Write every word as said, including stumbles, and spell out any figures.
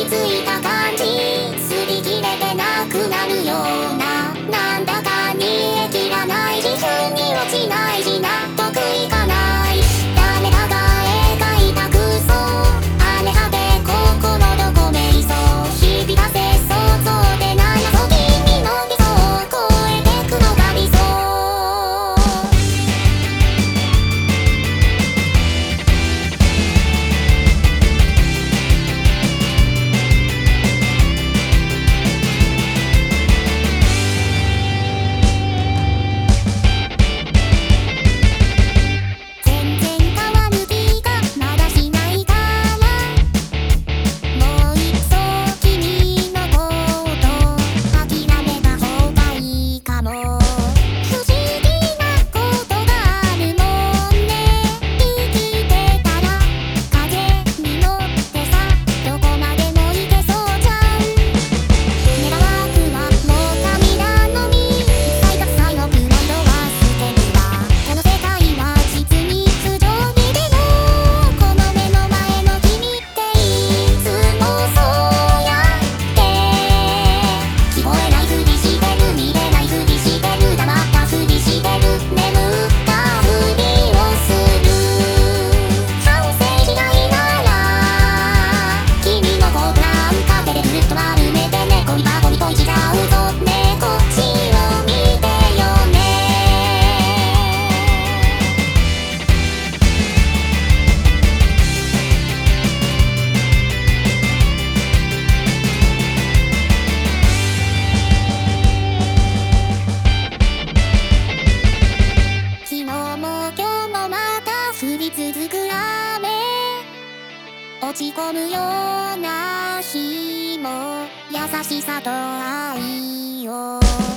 りついた感じ、擦り切れてなくなるような、なんだか煮え切らない自分に落ちないし納得いかない。誰かが描いた空想、荒れ果て心どこめいそう、響かせ想像でない謎君の理想を超えてくのが理想。続く雨、落ち込むような日も優しさと愛を